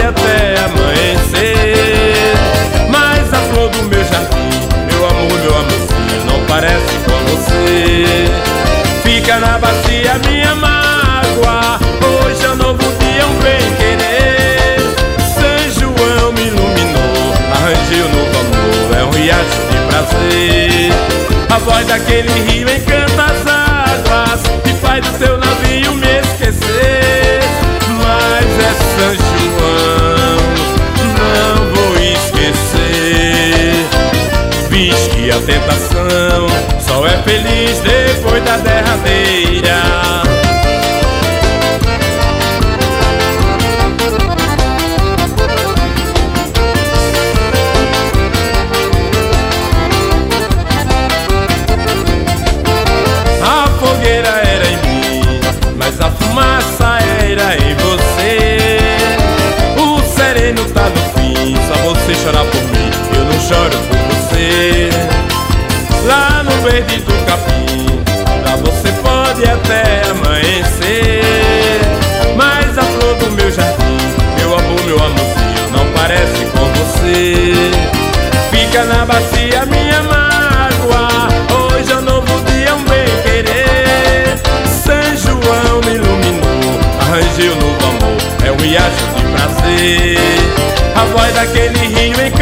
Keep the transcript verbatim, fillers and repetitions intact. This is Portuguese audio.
até amanhecer. Mas a flor do meu jardim, meu amor, meu amorzinho, não parece com você. Fica na bacia minha mágoa, hoje é um novo dia, um bem-querer. São João me iluminou, arranjei um novo amor, é um riacho de prazer. A voz daquele rio encanta as águas e faz do teu navio me esquecer. Mas é São João, não vou esquecer. Diz que a tentação só é feliz depois da derradeira. A fogueira era em mim, mas a fumaça era em você. O sereno tá no fim, só você chorar por mim, eu não choro por você. Lá no verde do capim, pra você pode até amanhecer. Mas a flor do meu jardim, meu amor, meu amorzinho, não parece com você. Fica na bacia minha mágoa, hoje é um novo dia, um bem-querer. São João me iluminou, arranjei um novo amor, é um riacho de prazer. A voz daquele rio em